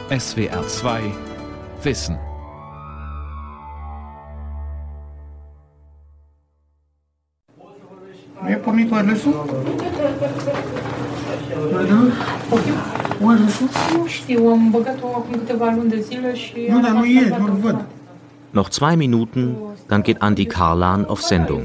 SWR 2 Wissen. Mi-ai pornit wireless-ul? Wireless-ul? Nu știu, am băgat-o acum câteva luni de zile și... Nu, dar nu e, nu-l văd. Noch 2 Minuten, dann geht Andi Karlan auf Sendung.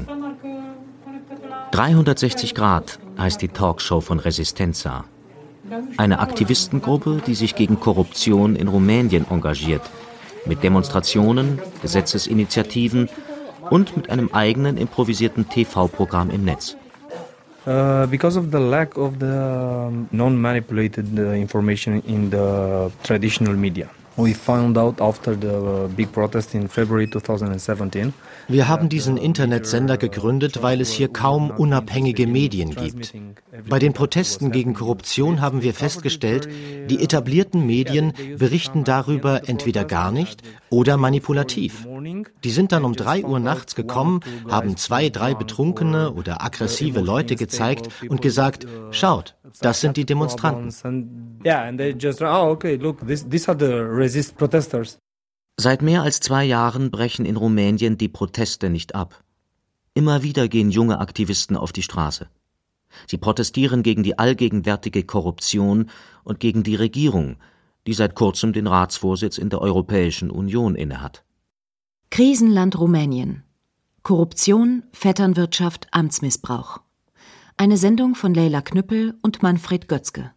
360 Grad heißt die Talkshow von Resistenza. Eine Aktivistengruppe, die sich gegen Korruption in Rumänien engagiert, mit Demonstrationen, Gesetzesinitiativen und mit einem eigenen improvisierten TV-Programm im Netz. Because of the lack of the non-manipulated information in the traditional media. We found out after the big protest in February 2017. Wir haben diesen Internetsender gegründet, weil es hier kaum unabhängige Medien gibt. Bei den Protesten gegen Korruption haben wir festgestellt, die etablierten Medien berichten darüber entweder gar nicht oder manipulativ. Die sind dann um 3 Uhr nachts gekommen, haben 2, 3 betrunkene oder aggressive Leute gezeigt und gesagt, schaut, das sind die Demonstranten. Yeah, and they just, okay, look, these are the resist protesters. Seit mehr als 2 Jahren brechen in Rumänien die Proteste nicht ab. Immer wieder gehen junge Aktivisten auf die Straße. Sie protestieren gegen die allgegenwärtige Korruption und gegen die Regierung, die seit kurzem den Ratsvorsitz in der Europäischen Union innehat. Krisenland Rumänien. Korruption, Vetternwirtschaft, Amtsmissbrauch. Eine Sendung von Leila Knüppel und Manfred Götzke.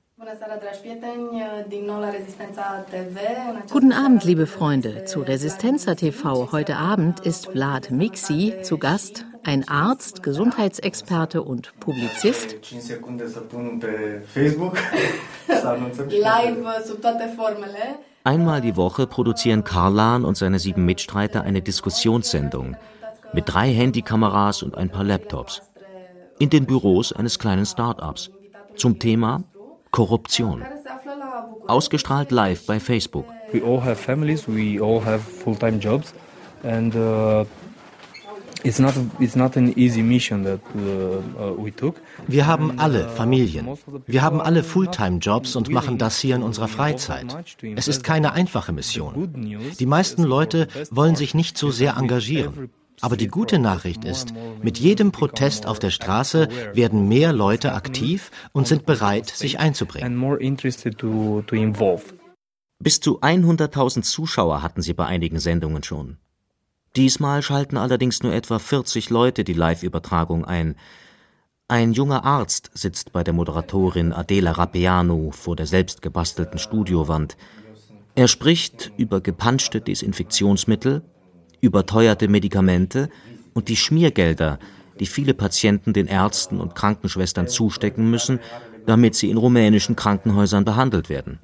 Guten Abend, liebe Freunde. Zu Resistenza TV heute Abend ist Vlad Mixi zu Gast, ein Arzt, Gesundheitsexperte und Publizist. Einmal die Woche produzieren Karlan und seine 7 Mitstreiter eine Diskussionssendung mit 3 Handykameras und ein paar Laptops in den Büros eines kleinen Start-ups zum Thema Korruption. Ausgestrahlt live bei Facebook. We all have families, we all have full-time jobs, and it's not an easy mission that we took. Wir haben alle Familien. Wir haben alle Fulltime-Jobs und machen das hier in unserer Freizeit. Es ist keine einfache Mission. Die meisten Leute wollen sich nicht so sehr engagieren. Aber die gute Nachricht ist, mit jedem Protest auf der Straße werden mehr Leute aktiv und sind bereit, sich einzubringen. Bis zu 100.000 Zuschauer hatten sie bei einigen Sendungen schon. Diesmal schalten allerdings nur etwa 40 Leute die Live-Übertragung ein. Ein junger Arzt sitzt bei der Moderatorin Adela Rapeanu vor der selbst gebastelten Studiowand. Er spricht über gepanschte Desinfektionsmittel, überteuerte Medikamente und die Schmiergelder, die viele Patienten den Ärzten und Krankenschwestern zustecken müssen, damit sie in rumänischen Krankenhäusern behandelt werden.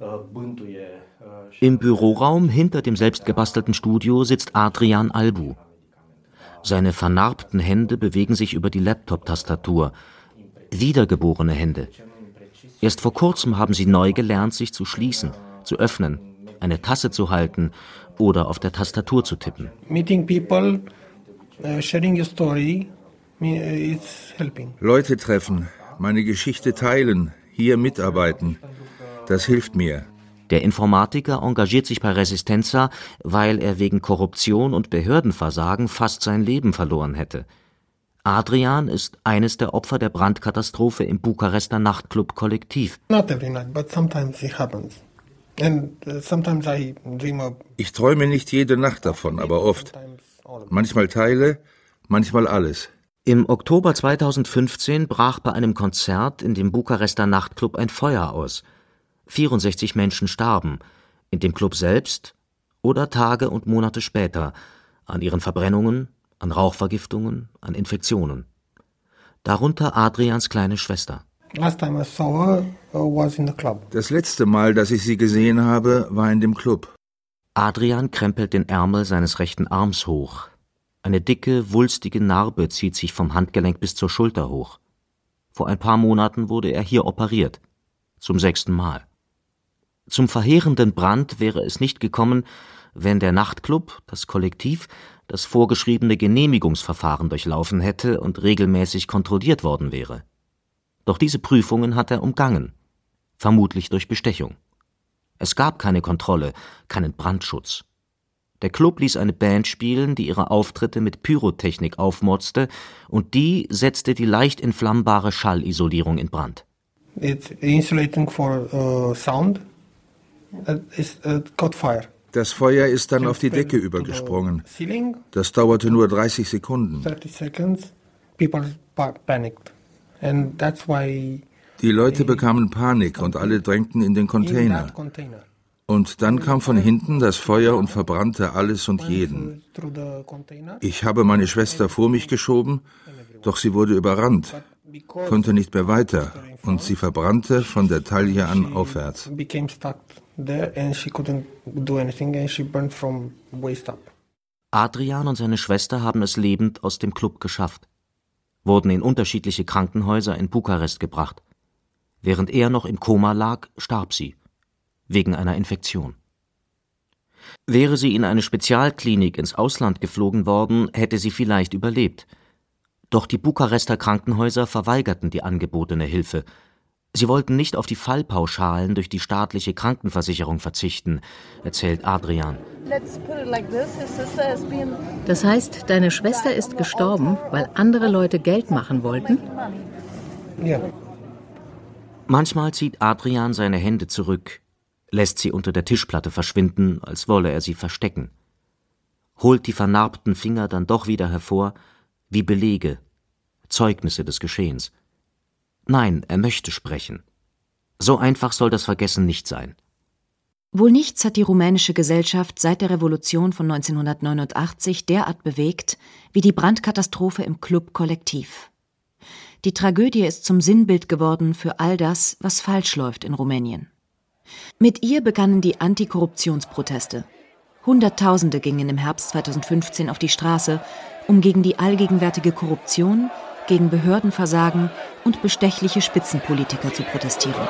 Im Büroraum hinter dem selbstgebastelten Studio sitzt Adrian Albu. Seine vernarbten Hände bewegen sich über die Laptop-Tastatur. Wiedergeborene Hände. Erst vor kurzem haben sie neu gelernt, sich zu schließen, zu öffnen, eine Tasse zu halten oder auf der Tastatur zu tippen. Meeting people, sharing your story, it's helping. Leute treffen, meine Geschichte teilen, hier mitarbeiten. Das hilft mir. Der Informatiker engagiert sich bei Resistenza, weil er wegen Korruption und Behördenversagen fast sein Leben verloren hätte. Adrian ist eines der Opfer der Brandkatastrophe im Bukarester Nachtclub Kollektiv. Not every night, but sometimes it happens. And sometimes I dream of. Ich träume nicht jede Nacht davon, aber oft. Manchmal Teile, manchmal alles. Im Oktober 2015 brach bei einem Konzert in dem Bukarester Nachtclub ein Feuer aus. 64 Menschen starben, in dem Club selbst oder Tage und Monate später, an ihren Verbrennungen, an Rauchvergiftungen, an Infektionen. Darunter Adrians kleine Schwester. Last time I saw her was in the club. Das letzte Mal, dass ich sie gesehen habe, war in dem Club. Adrian krempelt den Ärmel seines rechten Arms hoch. Eine dicke, wulstige Narbe zieht sich vom Handgelenk bis zur Schulter hoch. Vor ein paar Monaten wurde er hier operiert. Zum 6. Mal. Zum verheerenden Brand wäre es nicht gekommen, wenn der Nachtclub, das Kollektiv, das vorgeschriebene Genehmigungsverfahren durchlaufen hätte und regelmäßig kontrolliert worden wäre. Doch diese Prüfungen hat er umgangen, vermutlich durch Bestechung. Es gab keine Kontrolle, keinen Brandschutz. Der Club ließ eine Band spielen, die ihre Auftritte mit Pyrotechnik aufmotzte, und die setzte die leicht entflammbare Schallisolierung in Brand. It's insulating for sound. Caught fire. Das Feuer ist dann auf die Decke übergesprungen. Das dauerte nur 30 Sekunden. 30 seconds. People panicked. And that's why die Leute bekamen Panik und alle drängten in den Container. Und dann kam von hinten das Feuer und verbrannte alles und jeden. Ich habe meine Schwester vor mich geschoben, doch sie wurde überrannt, konnte nicht mehr weiter und sie verbrannte von der Taille an aufwärts. Adrian und seine Schwester haben es lebend aus dem Club geschafft, wurden in unterschiedliche Krankenhäuser in Bukarest gebracht. Während er noch im Koma lag, starb sie, wegen einer Infektion. Wäre sie in eine Spezialklinik ins Ausland geflogen worden, hätte sie vielleicht überlebt. Doch die Bukarester Krankenhäuser verweigerten die angebotene Hilfe. Sie wollten nicht auf die Fallpauschalen durch die staatliche Krankenversicherung verzichten, erzählt Adrian. Das heißt, deine Schwester ist gestorben, weil andere Leute Geld machen wollten? Ja. Manchmal zieht Adrian seine Hände zurück, lässt sie unter der Tischplatte verschwinden, als wolle er sie verstecken, holt die vernarbten Finger dann doch wieder hervor, wie Belege, Zeugnisse des Geschehens. Nein, er möchte sprechen. So einfach soll das Vergessen nicht sein. Wohl nichts hat die rumänische Gesellschaft seit der Revolution von 1989 derart bewegt wie die Brandkatastrophe im Club Kollektiv. Die Tragödie ist zum Sinnbild geworden für all das, was falsch läuft in Rumänien. Mit ihr begannen die Antikorruptionsproteste. Hunderttausende gingen im Herbst 2015 auf die Straße, um gegen die allgegenwärtige Korruption, gegen Behördenversagen und bestechliche Spitzenpolitiker zu protestieren.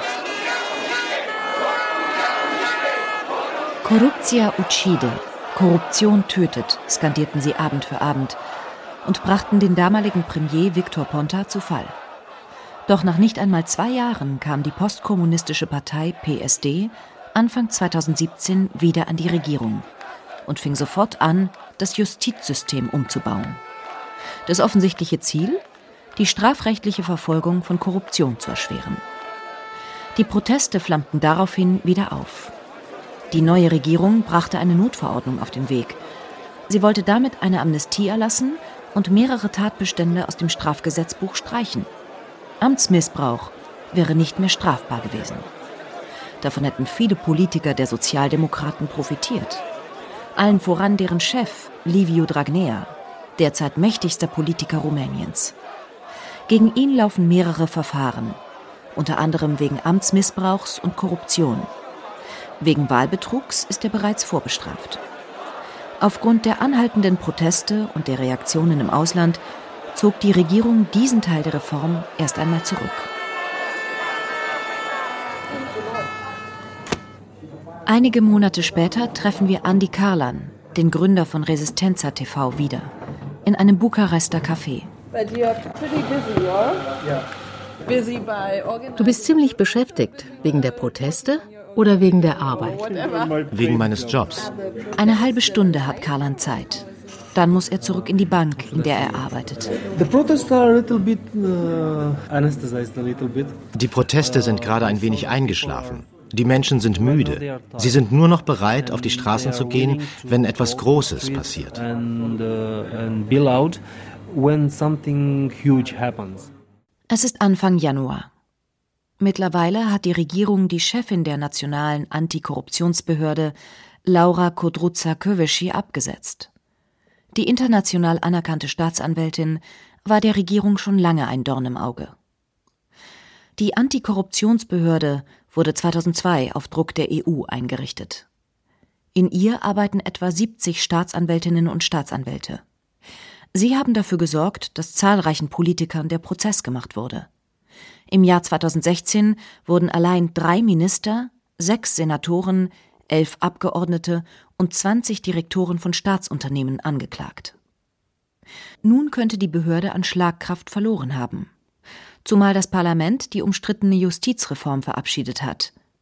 Corrupția uccide, Korruption tötet, skandierten sie Abend für Abend und brachten den damaligen Premier Victor Ponta zu Fall. Doch nach nicht einmal 2 Jahren kam die postkommunistische Partei PSD Anfang 2017 wieder an die Regierung und fing sofort an, das Justizsystem umzubauen. Das offensichtliche Ziel? Die strafrechtliche Verfolgung von Korruption zu erschweren. Die Proteste flammten daraufhin wieder auf. Die neue Regierung brachte eine Notverordnung auf den Weg. Sie wollte damit eine Amnestie erlassen und mehrere Tatbestände aus dem Strafgesetzbuch streichen. Amtsmissbrauch wäre nicht mehr strafbar gewesen. Davon hätten viele Politiker der Sozialdemokraten profitiert. Allen voran deren Chef, Liviu Dragnea, derzeit mächtigster Politiker Rumäniens. Gegen ihn laufen mehrere Verfahren, unter anderem wegen Amtsmissbrauchs und Korruption. Wegen Wahlbetrugs ist er bereits vorbestraft. Aufgrund der anhaltenden Proteste und der Reaktionen im Ausland zog die Regierung diesen Teil der Reform erst einmal zurück. Einige Monate später treffen wir Andi Karlan, den Gründer von Resistența TV, wieder, in einem Bukarester Café. Du bist ziemlich beschäftigt, wegen der Proteste oder wegen der Arbeit? Wegen meines Jobs. Eine halbe Stunde hat Karlan Zeit. Dann muss er zurück in die Bank, in der er arbeitet. Die Proteste sind gerade ein wenig eingeschlafen. Die Menschen sind müde. Sie sind nur noch bereit, auf die Straßen zu gehen, wenn etwas Großes passiert. Es ist Anfang Januar. Mittlerweile hat die Regierung die Chefin der nationalen Antikorruptionsbehörde, Laura Codruța-Kövesi, abgesetzt. Die international anerkannte Staatsanwältin war der Regierung schon lange ein Dorn im Auge. Die Antikorruptionsbehörde wurde 2002 auf Druck der EU eingerichtet. In ihr arbeiten etwa 70 Staatsanwältinnen und Staatsanwälte. Sie haben dafür gesorgt, dass zahlreichen Politikern der Prozess gemacht wurde. Im Jahr 2016 wurden allein 3 Minister, 6 Senatoren, 11 Abgeordnete und 20 Direktoren von Staatsunternehmen angeklagt. Nun könnte die Behörde an Schlagkraft verloren haben. Zumal das Parlament die umstrittene Justizreform verabschiedet hat,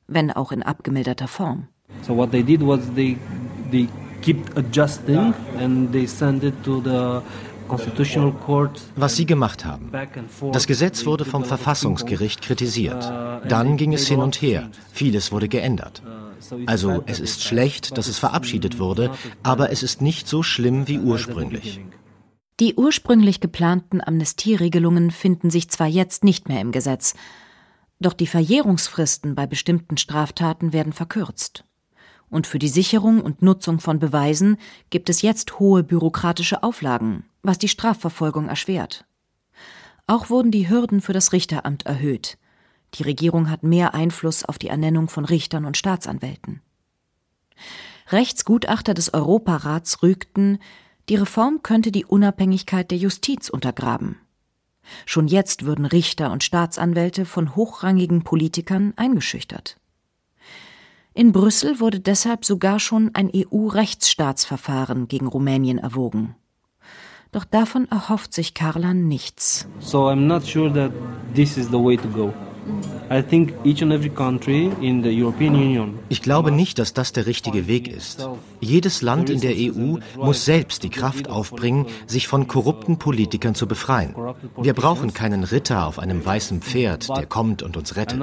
wenn auch in abgemilderter Form. So what they did was they kept adjusting and they sent it to the Constitutional Court. Was sie gemacht haben. Das Gesetz wurde vom Verfassungsgericht kritisiert. Dann ging es hin und her. Vieles wurde geändert. Also es ist schlecht, dass es verabschiedet wurde, aber es ist nicht so schlimm wie ursprünglich. Die ursprünglich geplanten Amnestieregelungen finden sich zwar jetzt nicht mehr im Gesetz, doch die Verjährungsfristen bei bestimmten Straftaten werden verkürzt. Und für die Sicherung und Nutzung von Beweisen gibt es jetzt hohe bürokratische Auflagen, was die Strafverfolgung erschwert. Auch wurden die Hürden für das Richteramt erhöht. Die Regierung hat mehr Einfluss auf die Ernennung von Richtern und Staatsanwälten. Rechtsgutachter des Europarats rügten, die Reform könnte die Unabhängigkeit der Justiz untergraben. Schon jetzt würden Richter und Staatsanwälte von hochrangigen Politikern eingeschüchtert. In Brüssel wurde deshalb sogar schon ein EU-Rechtsstaatsverfahren gegen Rumänien erwogen. Doch davon erhofft sich Karlan nichts. So I'm not sure that this is the way to go. I think each and every country in the European Union. Ich glaube nicht, dass das der richtige Weg ist. Jedes Land in der EU muss selbst die Kraft aufbringen, sich von korrupten Politikern zu befreien. Wir brauchen keinen Ritter auf einem weißen Pferd, der kommt und uns rettet.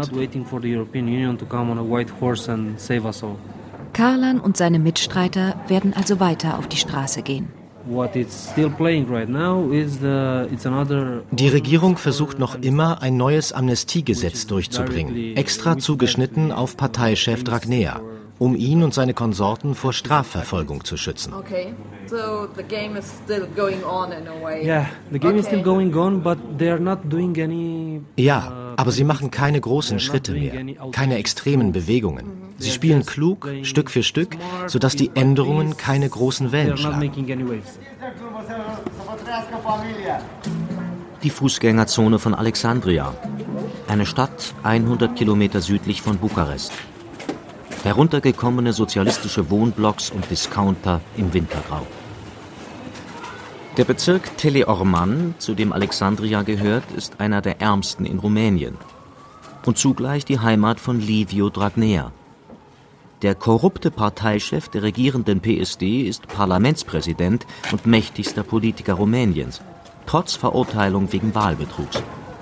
Karlan und seine Mitstreiter werden also weiter auf die Straße gehen. Die Regierung versucht noch immer, ein neues Amnestiegesetz durchzubringen, extra zugeschnitten auf Parteichef Dragnea, um ihn und seine Konsorten vor Strafverfolgung zu schützen. So the game is still going on in a way. Yeah, the game is still going on, but they are not doing any. Ja, aber sie machen keine großen Schritte mehr, keine extremen Bewegungen. Sie spielen klug, Stück für Stück, sodass die Änderungen keine großen Wellen schlagen. Die Fußgängerzone von Alexandria, eine Stadt 100 Kilometer südlich von Bukarest. Heruntergekommene sozialistische Wohnblocks und Discounter im Wintergrau. Der Bezirk Teleorman, zu dem Alexandria gehört, ist einer der ärmsten in Rumänien und zugleich die Heimat von Liviu Dragnea. Der korrupte Parteichef der regierenden PSD ist Parlamentspräsident und mächtigster Politiker Rumäniens, trotz Verurteilung wegen Wahlbetrugs.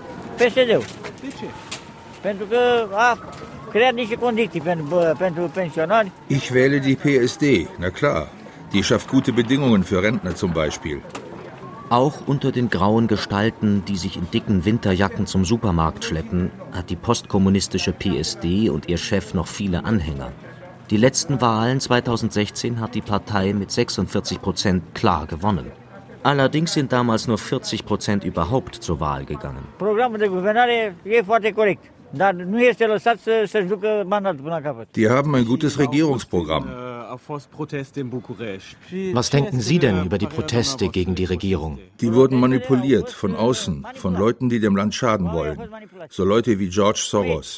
Ich wähle die PSD, na klar. Die schafft gute Bedingungen für Rentner zum Beispiel. Auch unter den grauen Gestalten, die sich in dicken Winterjacken zum Supermarkt schleppen, hat die postkommunistische PSD und ihr Chef noch viele Anhänger. Die letzten Wahlen 2016 hat die Partei mit 46% klar gewonnen. Allerdings sind damals nur 40% überhaupt zur Wahl gegangen. Die haben ein gutes Regierungsprogramm. Was denken Sie denn über die Proteste gegen die Regierung? Die wurden manipuliert, von außen, von Leuten, die dem Land schaden wollen. So Leute wie George Soros.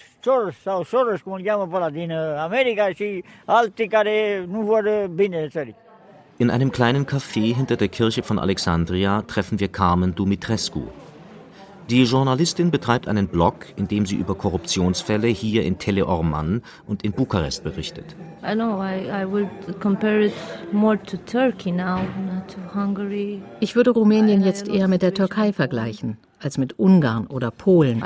In einem kleinen Café hinter der Kirche von Alexandria treffen wir Carmen Dumitrescu. Die Journalistin betreibt einen Blog, in dem sie über Korruptionsfälle hier in Teleorman und in Bukarest berichtet. Ich würde Rumänien jetzt eher mit der Türkei vergleichen, als mit Ungarn oder Polen.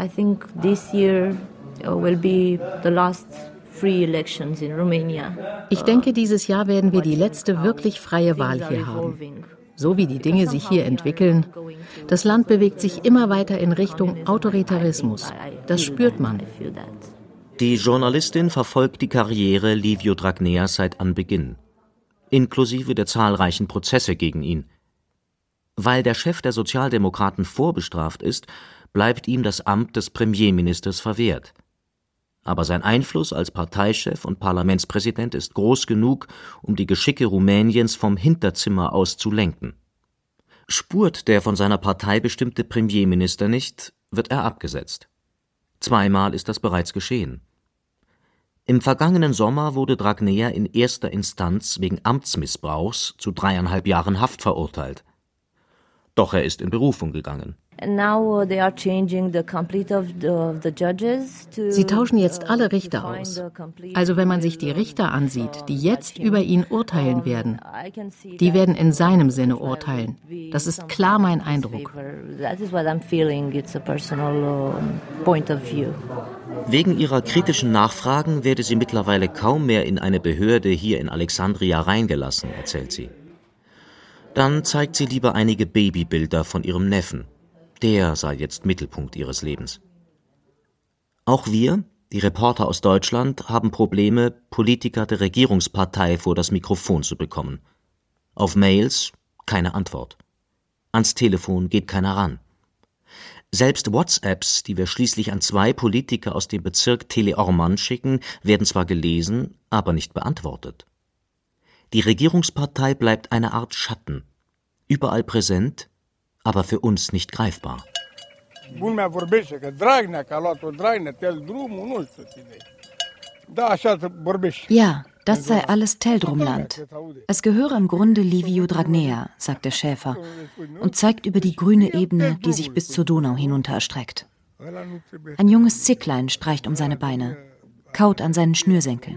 Ich denke, dieses Jahr werden wir die letzte wirklich freie Wahl hier haben. So wie die Dinge sich hier entwickeln, das Land bewegt sich immer weiter in Richtung Autoritarismus. Das spürt man. Die Journalistin verfolgt die Karriere Liviu Dragneas seit Anbeginn, inklusive der zahlreichen Prozesse gegen ihn. Weil der Chef der Sozialdemokraten vorbestraft ist, bleibt ihm das Amt des Premierministers verwehrt. Aber sein Einfluss als Parteichef und Parlamentspräsident ist groß genug, um die Geschicke Rumäniens vom Hinterzimmer aus zu lenken. Spurt der von seiner Partei bestimmte Premierminister nicht, wird er abgesetzt. Zweimal ist das bereits geschehen. Im vergangenen Sommer wurde Dragnea in erster Instanz wegen Amtsmissbrauchs zu 3,5 Jahren Haft verurteilt. Doch er ist in Berufung gegangen. Sie tauschen jetzt alle Richter aus. Also wenn man sich die Richter ansieht, die jetzt über ihn urteilen werden, die werden in seinem Sinne urteilen. Das ist klar mein Eindruck. Wegen ihrer kritischen Nachfragen werde sie mittlerweile kaum mehr in eine Behörde hier in Alexandria reingelassen, erzählt sie. Dann zeigt sie lieber einige Babybilder von ihrem Neffen. Der sei jetzt Mittelpunkt ihres Lebens. Auch wir, die Reporter aus Deutschland, haben Probleme, Politiker der Regierungspartei vor das Mikrofon zu bekommen. Auf Mails keine Antwort. Ans Telefon geht keiner ran. Selbst WhatsApps, die wir schließlich an 2 Politiker aus dem Bezirk Tele Orman schicken, werden zwar gelesen, aber nicht beantwortet. Die Regierungspartei bleibt eine Art Schatten, überall präsent, aber für uns nicht greifbar. Ja, das sei alles Teldrumland. Es gehöre im Grunde Liviu Dragnea, sagt der Schäfer und zeigt über die grüne Ebene, die sich bis zur Donau hinunter erstreckt. Ein junges Zicklein streicht um seine Beine, kaut an seinen Schnürsenkeln.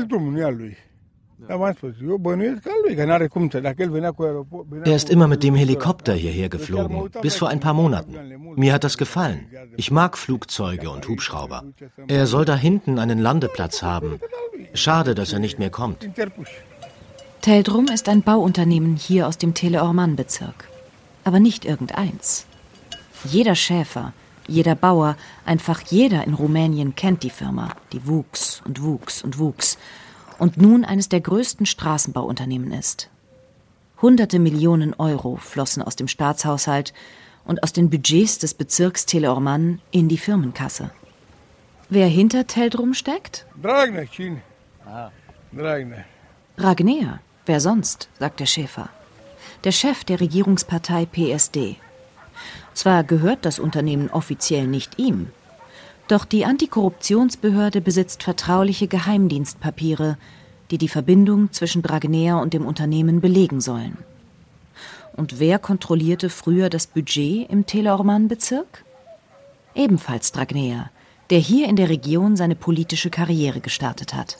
Er ist immer mit dem Helikopter hierher geflogen, bis vor ein paar Monaten. Mir hat das gefallen. Ich mag Flugzeuge und Hubschrauber. Er soll da hinten einen Landeplatz haben. Schade, dass er nicht mehr kommt. Teldrum ist ein Bauunternehmen hier aus dem Tele Orman-Bezirk. Aber nicht irgendeins. Jeder Schäfer, jeder Bauer, einfach jeder in Rumänien kennt die Firma, die wuchs und wuchs und wuchs und nun eines der größten Straßenbauunternehmen ist. Hunderte Millionen Euro flossen aus dem Staatshaushalt und aus den Budgets des Bezirks Tele Orman in die Firmenkasse. Wer hinter Teldrum steckt? Dragnea. Wer sonst, sagt der Schäfer. Der Chef der Regierungspartei PSD. Zwar gehört das Unternehmen offiziell nicht ihm, doch die Antikorruptionsbehörde besitzt vertrauliche Geheimdienstpapiere, die die Verbindung zwischen Dragnea und dem Unternehmen belegen sollen. Und wer kontrollierte früher das Budget im Tele Orman-Bezirk? Ebenfalls Dragnea, der hier in der Region seine politische Karriere gestartet hat.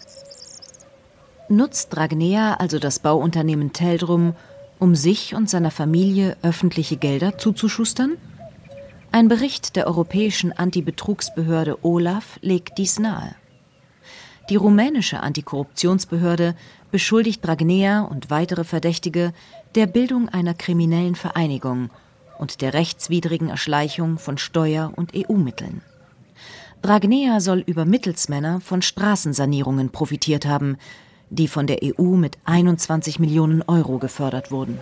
Nutzt Dragnea also das Bauunternehmen Teldrum, um sich und seiner Familie öffentliche Gelder zuzuschustern? Ein Bericht der europäischen Antibetrugsbehörde OLAF legt dies nahe. Die rumänische Antikorruptionsbehörde beschuldigt Dragnea und weitere Verdächtige der Bildung einer kriminellen Vereinigung und der rechtswidrigen Erschleichung von Steuer- und EU-Mitteln. Dragnea soll über Mittelsmänner von Straßensanierungen profitiert haben, die von der EU mit 21 Millionen Euro gefördert wurden.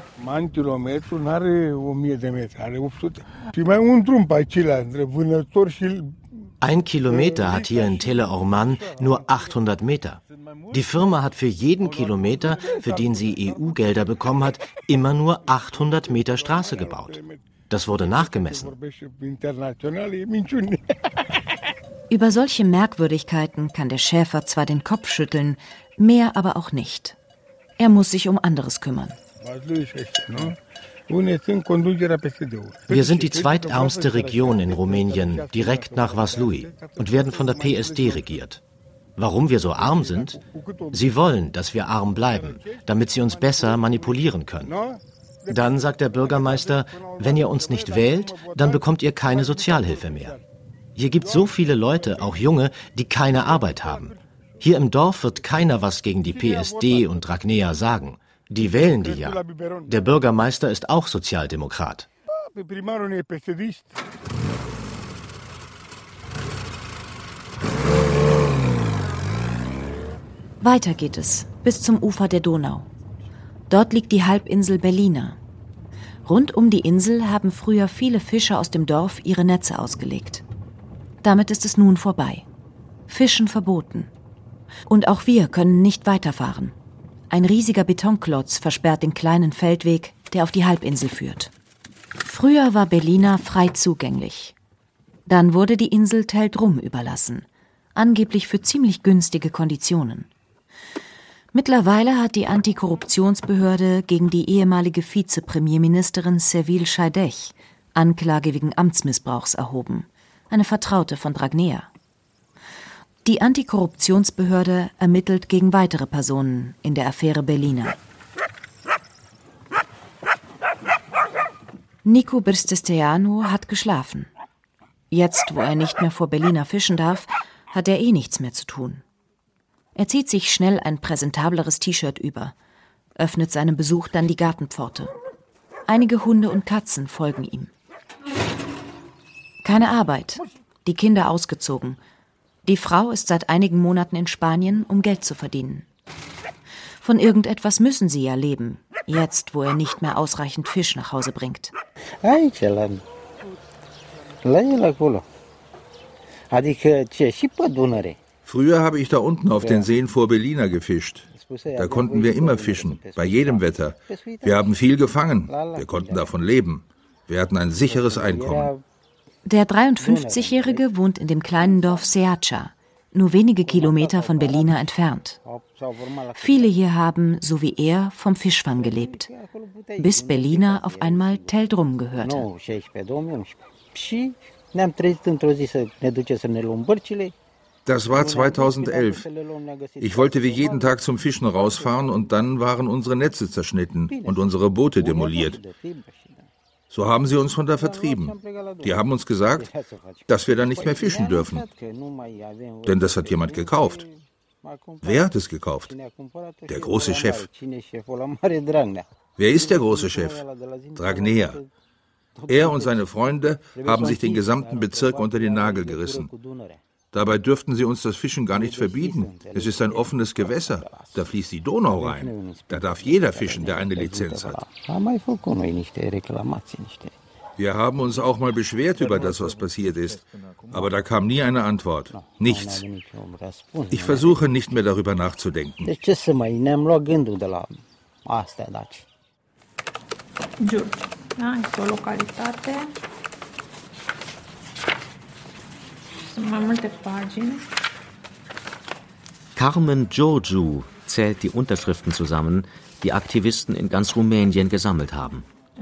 Ein Kilometer hat hier in Tele Orman nur 800 Meter. Die Firma hat für jeden Kilometer, für den sie EU-Gelder bekommen hat, immer nur 800 Meter Straße gebaut. Das wurde nachgemessen. Über solche Merkwürdigkeiten kann der Schäfer zwar den Kopf schütteln, mehr aber auch nicht. Er muss sich um anderes kümmern. Wir sind die zweitärmste Region in Rumänien, direkt nach Vaslui, und werden von der PSD regiert. Warum wir so arm sind? Sie wollen, dass wir arm bleiben, damit sie uns besser manipulieren können. Dann sagt der Bürgermeister, wenn ihr uns nicht wählt, dann bekommt ihr keine Sozialhilfe mehr. Hier gibt es so viele Leute, auch Junge, die keine Arbeit haben. Hier im Dorf wird keiner was gegen die PSD und Dragnea sagen. Die wählen die ja. Der Bürgermeister ist auch Sozialdemokrat. Weiter geht es, bis zum Ufer der Donau. Dort liegt die Halbinsel Belina. Rund um die Insel haben früher viele Fischer aus dem Dorf ihre Netze ausgelegt. Damit ist es nun vorbei. Fischen verboten. Und auch wir können nicht weiterfahren. Ein riesiger Betonklotz versperrt den kleinen Feldweg, der auf die Halbinsel führt. Früher war Belina frei zugänglich. Dann wurde die Insel Teldrum überlassen, angeblich für ziemlich günstige Konditionen. Mittlerweile hat die Antikorruptionsbehörde gegen die ehemalige Vizepremierministerin Sevil Shaideh Anklage wegen Amtsmissbrauchs erhoben, eine Vertraute von Dragnea. Die Antikorruptionsbehörde ermittelt gegen weitere Personen in der Affäre Belina. Nicu Brstesteanu hat geschlafen. Jetzt, wo er nicht mehr vor Belina fischen darf, hat er nichts mehr zu tun. Er zieht sich schnell ein präsentableres T-Shirt über, öffnet seinem Besuch dann die Gartenpforte. Einige Hunde und Katzen folgen ihm. Keine Arbeit, die Kinder ausgezogen. Die Frau ist seit einigen Monaten in Spanien, um Geld zu verdienen. Von irgendetwas müssen sie ja leben, jetzt, wo er nicht mehr ausreichend Fisch nach Hause bringt. Früher habe ich da unten auf den Seen vor Belina gefischt. Da konnten wir immer fischen, bei jedem Wetter. Wir haben viel gefangen, wir konnten davon leben. Wir hatten ein sicheres Einkommen. Der 53-Jährige wohnt in dem kleinen Dorf Seacha, nur wenige Kilometer von Belina entfernt. Viele hier haben, so wie er, vom Fischfang gelebt, bis Belina auf einmal Teldrum gehörte. Das war 2011. Ich wollte wie jeden Tag zum Fischen rausfahren und dann waren unsere Netze zerschnitten und unsere Boote demoliert. So haben sie uns von da vertrieben. Die haben uns gesagt, dass wir dann nicht mehr fischen dürfen. Denn das hat jemand gekauft. Wer hat es gekauft? Der große Chef. Wer ist der große Chef? Dragnea. Er und seine Freunde haben sich den gesamten Bezirk unter den Nagel gerissen. Dabei dürften sie uns das Fischen gar nicht verbieten. Es ist ein offenes Gewässer. Da fließt die Donau rein. Da darf jeder fischen, der eine Lizenz hat. Wir haben uns auch mal beschwert über das, was passiert ist. Aber da kam nie eine Antwort. Nichts. Ich versuche nicht mehr darüber nachzudenken. Este o localitate. Sunt mai multe pagini. Carmen Giurgiu zählt die Unterschriften zusammen, die Aktivisten in ganz Rumänien gesammelt haben.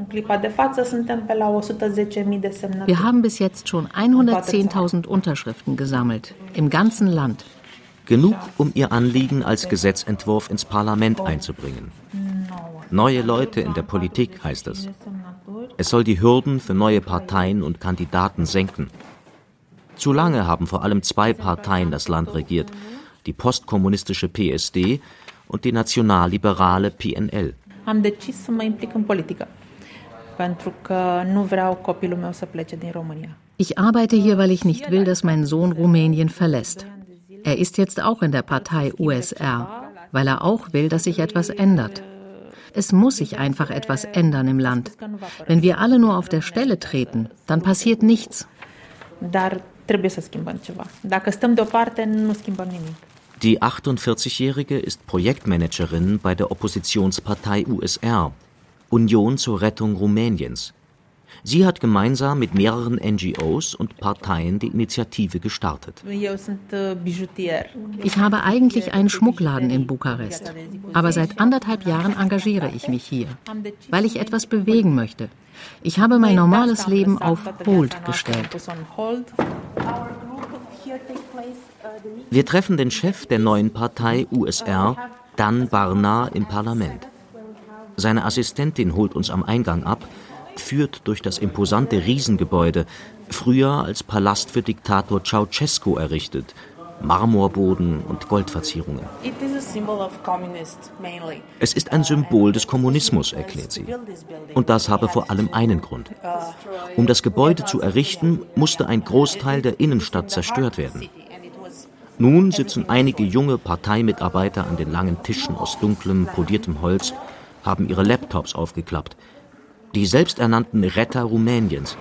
Wir haben bis jetzt schon 110.000 Unterschriften gesammelt, im ganzen Land. Genug, um ihr Anliegen als Gesetzentwurf ins Parlament einzubringen. Neue Leute in der Politik, heißt es. Es soll die Hürden für neue Parteien und Kandidaten senken. Zu lange haben vor allem zwei Parteien das Land regiert, die postkommunistische PSD und die nationalliberale PNL. Ich arbeite hier, weil ich nicht will, dass mein Sohn Rumänien verlässt. Er ist jetzt auch in der Partei USR, weil er auch will, dass sich etwas ändert. Es muss sich einfach etwas ändern im Land. Wenn wir alle nur auf der Stelle treten, dann passiert nichts. Die 48-Jährige ist Projektmanagerin bei der Oppositionspartei USR, Union zur Rettung Rumäniens. Sie hat gemeinsam mit mehreren NGOs und Parteien die Initiative gestartet. Ich habe eigentlich einen Schmuckladen in Bukarest. Aber seit 1,5 Jahren engagiere ich mich hier, weil ich etwas bewegen möchte. Ich habe mein normales Leben auf Hold gestellt. Wir treffen den Chef der neuen Partei USR, Dan Barna, im Parlament. Seine Assistentin holt uns am Eingang ab, führt durch das imposante Riesengebäude, früher als Palast für Diktator Ceausescu errichtet, Marmorboden und Goldverzierungen. Es ist ein Symbol des Kommunismus, erklärt sie. Und das habe vor allem einen Grund. Um das Gebäude zu errichten, musste ein Großteil der Innenstadt zerstört werden. Nun sitzen einige junge Parteimitarbeiter an den langen Tischen aus dunklem, poliertem Holz, haben ihre Laptops aufgeklappt. Die selbsternannten Retter Rumäniens.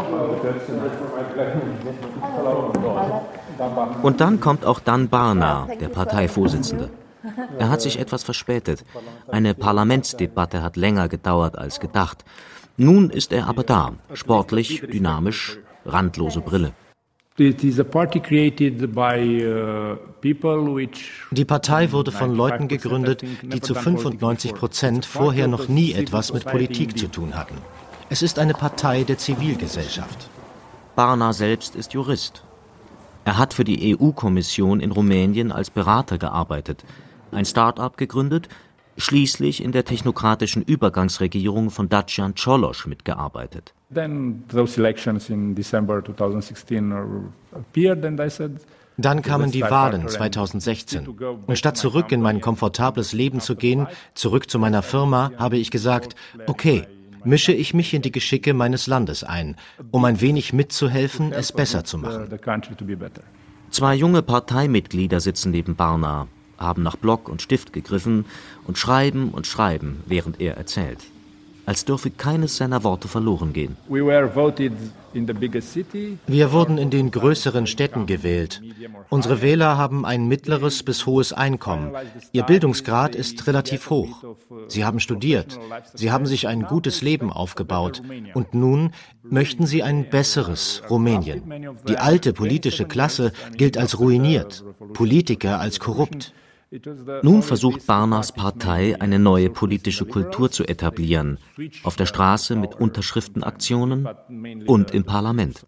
Und dann kommt auch Dan Barna, der Parteivorsitzende. Er hat sich etwas verspätet. Eine Parlamentsdebatte hat länger gedauert als gedacht. Nun ist er aber da, sportlich, dynamisch, randlose Brille. Die Partei wurde von Leuten gegründet, die zu 95% vorher noch nie etwas mit Politik zu tun hatten. Es ist eine Partei der Zivilgesellschaft. Barna selbst ist Jurist. Er hat für die EU-Kommission in Rumänien als Berater gearbeitet, ein Start-up gegründet, schließlich in der technokratischen Übergangsregierung von Dacian Cioloș mitgearbeitet. Dann kamen die Wahlen 2016. Und statt zurück in mein komfortables Leben zu gehen, zurück zu meiner Firma, habe ich gesagt, okay, mische ich mich in die Geschicke meines Landes ein, um ein wenig mitzuhelfen, es besser zu machen. 2 junge Parteimitglieder sitzen neben Barna, haben nach Block und Stift gegriffen und schreiben, während er erzählt. Als dürfe keines seiner Worte verloren gehen. Wir wurden in den größeren Städten gewählt. Unsere Wähler haben ein mittleres bis hohes Einkommen. Ihr Bildungsgrad ist relativ hoch. Sie haben studiert. Sie haben sich ein gutes Leben aufgebaut. Und nun möchten sie ein besseres Rumänien. Die alte politische Klasse gilt als ruiniert, Politiker als korrupt. Nun versucht Barnas Partei, eine neue politische Kultur zu etablieren, auf der Straße mit Unterschriftenaktionen und im Parlament.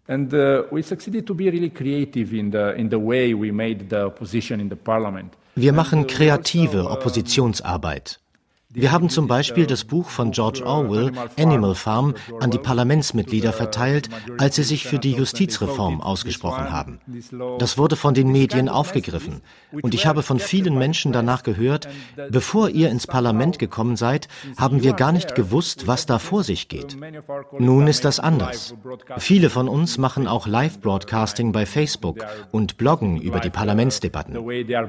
Wir machen kreative Oppositionsarbeit. Wir haben zum Beispiel das Buch von George Orwell, Animal Farm, an die Parlamentsmitglieder verteilt, als sie sich für die Justizreform ausgesprochen haben. Das wurde von den Medien aufgegriffen. Und ich habe von vielen Menschen danach gehört, bevor ihr ins Parlament gekommen seid, haben wir gar nicht gewusst, was da vor sich geht. Nun ist das anders. Viele von uns machen auch Live-Broadcasting bei Facebook und bloggen über die Parlamentsdebatten.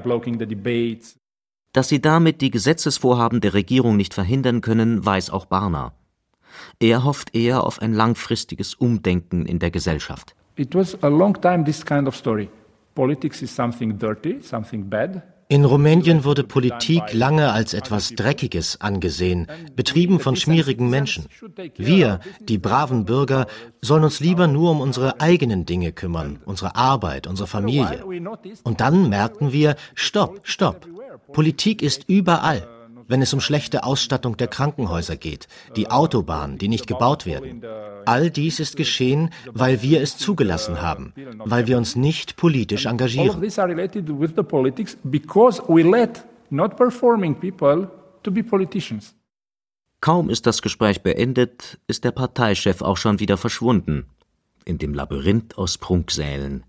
Dass sie damit die Gesetzesvorhaben der Regierung nicht verhindern können, weiß auch Barna. Er hofft eher auf ein langfristiges Umdenken in der Gesellschaft. It was a long time this kind of story. Politics is something dirty, something bad. In Rumänien wurde Politik lange als etwas Dreckiges angesehen, betrieben von schmierigen Menschen. Wir, die braven Bürger, sollen uns lieber nur um unsere eigenen Dinge kümmern, unsere Arbeit, unsere Familie. Und dann merkten wir, stopp. Politik ist überall, wenn es um schlechte Ausstattung der Krankenhäuser geht, die Autobahnen, die nicht gebaut werden. All dies ist geschehen, weil wir es zugelassen haben, weil wir uns nicht politisch engagieren. Kaum ist das Gespräch beendet, ist der Parteichef auch schon wieder verschwunden, in dem Labyrinth aus Prunksälen,